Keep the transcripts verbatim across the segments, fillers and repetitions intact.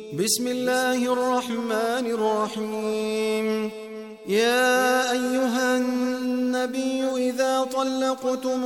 بسم الله الرحمن الرحيم. يا أيها النبي إذا طلقتم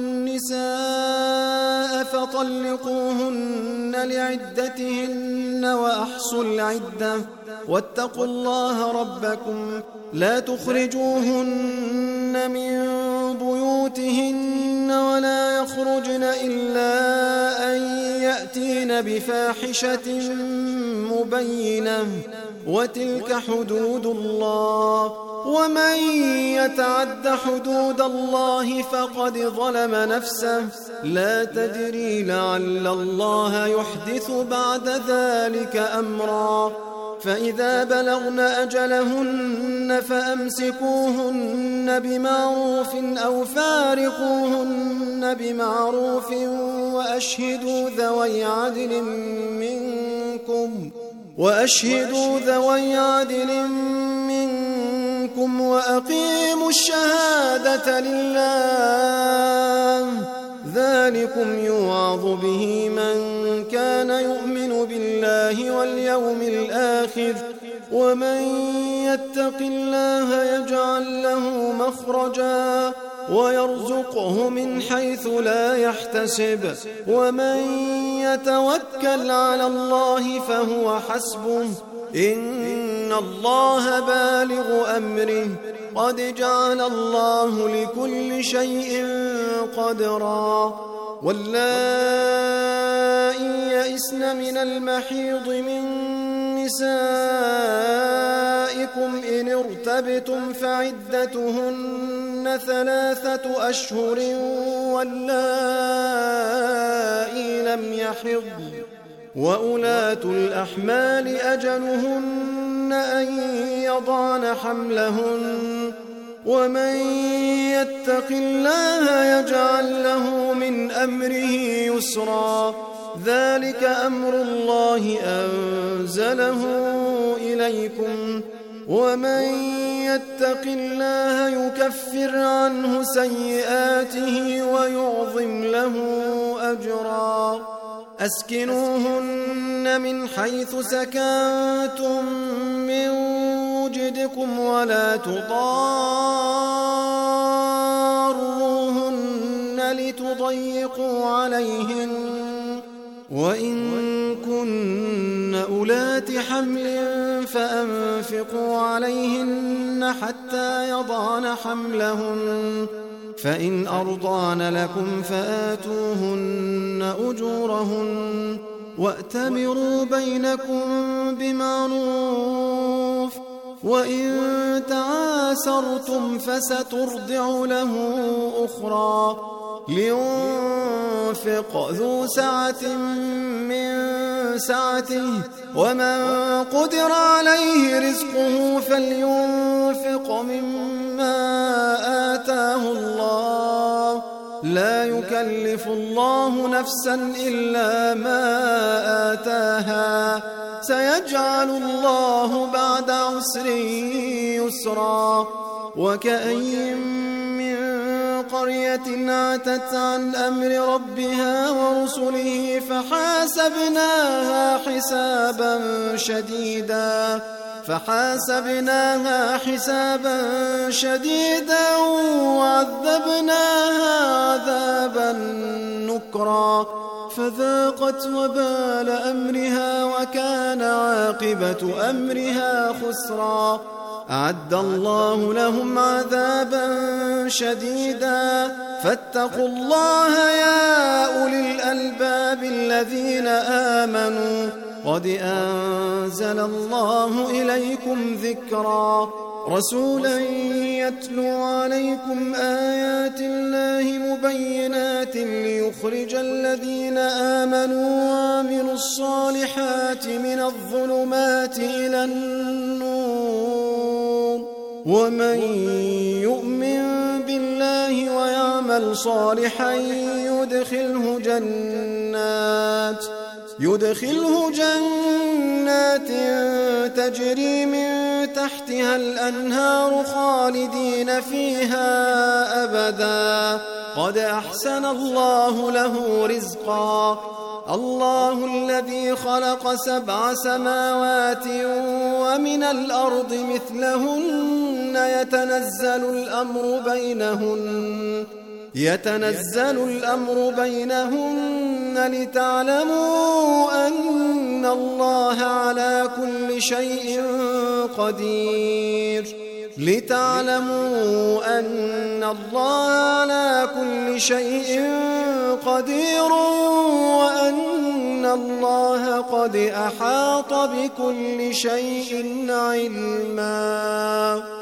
النساء فطلقوهن لعدتهن وأحصوا العدة واتقوا الله ربكم لا تخرجوهن من بيوتهن ولا يخرجن إلا أن يأتين بفاحشة مبينة وتلك حدود الله ومن يتعد حدود الله فقد ظلم نفسه لا تدري لعل الله يحدث بعد ذلك أمرا. فإذا بلغن أجلهن فأمسكوهن بمعروف أو فارقوهن بمعروف وأشهدوا ذوي عدل منكم وأشهدوا ذوي عدل منكم وأقيموا الشهادة لله ذلكم يوعظ به من كان يؤمن بالله واليوم الآخر ومن يتق الله يجعل له مخرجا ويرزقه من حيث لا يحتسب ومن يتوكل على الله فهو حسبه إن الله بالغ أمره قد جعل الله لكل شيء قدرا. واللائي يئسن من المحيض من نسائكم إن ارتبتم فعدتهن ثلاثة أشهر واللائي لم يحضن وأولاة الأحمال أجلهن أن يضعن حملهن ومن يتق الله يجعل له من أمره يسرا ذلك أمر الله أنزله إليكم ومن يتق الله يكفر عنه سيئاته ويعظم له أجرا. أسكنوهن من حيث سكنتم من وجدكم ولا تضاروهن لتضيقوا عليهن وإن كن أولات حمل فأنفقوا عليهن حتى يضعن حملهن فإن أرضعن لكم فآتوهن أجورهن وأتمروا بينكم بمعروف وإن تعاسرتم فسترضع له أخرى لينفق ذو سعة من سعته ومن قدر عليه رزقه فلينفق مما آتاه الله لا يكلف الله نفسا إلا ما آتاها سيجعل الله بعد عسر يسرا. وكأين من قرية عتت عن أمر ربها ورسله فحاسبناها حسابا شديدا فحاسبناها حسابا شديدا وعذبناها عذابا نكرا فذاقت وبال أمرها وكان عاقبة أمرها خسرا. أعد الله لهم عذابا شديدا فاتقوا الله يا أولي الألباب الذين آمنوا قد أنزل الله إليكم ذكرا رسولا يتلو عليكم آيات الله مبينات ليخرج الذين آمنوا وعملوا الصالحات من الظلمات إلى النور ومن يؤمن بالله ويعمل صالحا يدخله جنات يدخله جنات تجري من تحتها الأنهار خالدين فيها أبدا قد أحسن الله له رزقا. الله الذي خلق سبع سماوات ومن الأرض مثلهن يتنزل الأمر بينهن يتنزل الأمر بينهن لتعلموا أن الله على كل شيء قدير لتعلموا أن الله على كل شيء قدير وأن الله قد أحاط بكل شيء علما.